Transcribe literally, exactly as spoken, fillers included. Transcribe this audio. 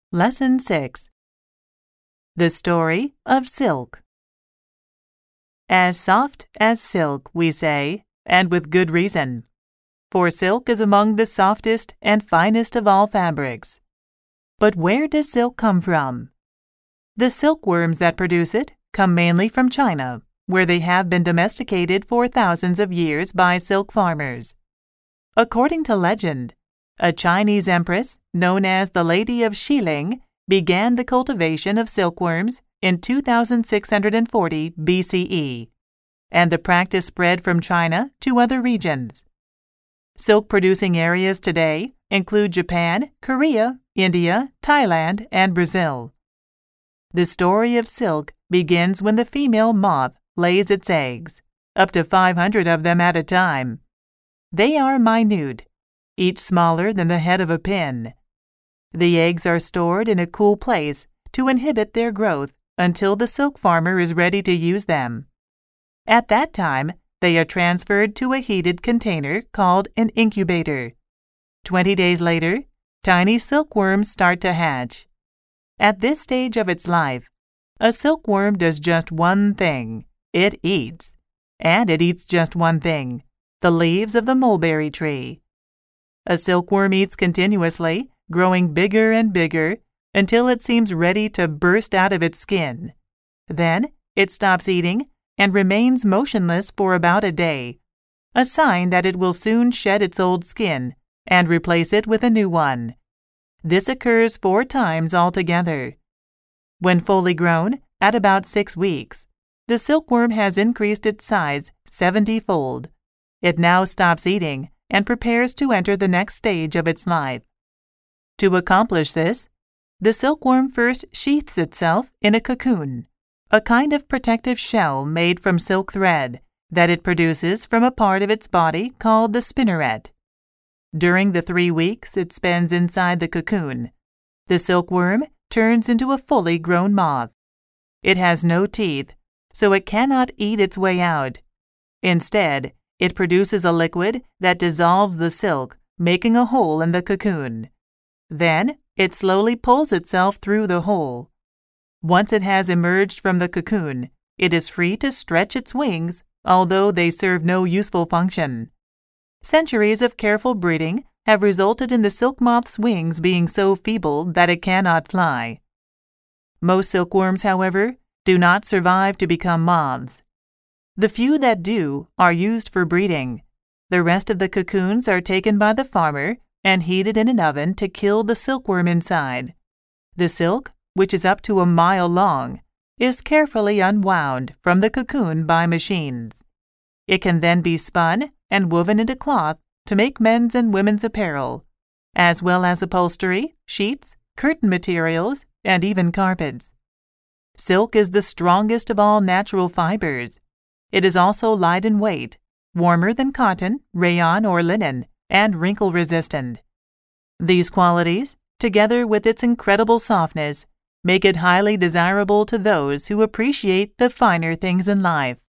Lesson six. The Story of Silk. As soft as silk, we say, and with good reason, for silk is among the softest and finest of all fabrics. But where does silk come from? The silkworms that produce it come mainly from China, where they have been domesticated for thousands of years by silk farmers. According to legend, a Chinese empress known as the Lady of Xiling began the cultivation of silkworms in two thousand six hundred forty B C E, and the practice spread from China to other regions. Silk-producing areas today include Japan, Korea, India, Thailand, and Brazil. The story of silk begins when the female moth lays its eggs, up to five hundred of them at a time. They are minute, each smaller than the head of a pin. The eggs are stored in a cool place to inhibit their growth until the silk farmer is ready to use them. At that time, they are transferred to a heated container called an incubator. Twenty days later, tiny silkworms start to hatch. At this stage of its life, a silkworm does just one thing. It eats. And it eats just one thing, the leaves of the mulberry tree. A silkworm eats continuously, growing bigger and bigger until it seems ready to burst out of its skin. Then it stops eating and remains motionless for about a day, a sign that it will soon shed its old skin and replace it with a new one. This occurs four times altogether. When fully grown, at about six weeks, the silkworm has increased its size seventy-fold. It now stops eating and prepares to enter the next stage of its life. To accomplish this, the silkworm first sheaths itself in a cocoon, a kind of protective shell made from silk thread that it produces from a part of its body called the spinneret. During the three weeks it spends inside the cocoon, the silkworm turns into a fully grown moth. It has no teeth, so it cannot eat its way out. Instead, it produces a liquid that dissolves the silk, making a hole in the cocoon. Then, it slowly pulls itself through the hole. Once it has emerged from the cocoon, it is free to stretch its wings, although they serve no useful function. Centuries of careful breeding have resulted in the silk moth's wings being so feeble that it cannot fly. Most silkworms, however, do not survive to become moths. The few that do are used for breeding. The rest of the cocoons are taken by the farmer and heated in an oven to kill the silkworm inside. The silk, which is up to a mile long, is carefully unwound from the cocoon by machines. It can then be spun and woven into cloth to make men's and women's apparel, as well as upholstery, sheets, curtain materials, and even carpets. Silk is the strongest of all natural fibers. It is also light in weight, warmer than cotton, rayon, or linen, and wrinkle-resistant. These qualities, together with its incredible softness, make it highly desirable to those who appreciate the finer things in life.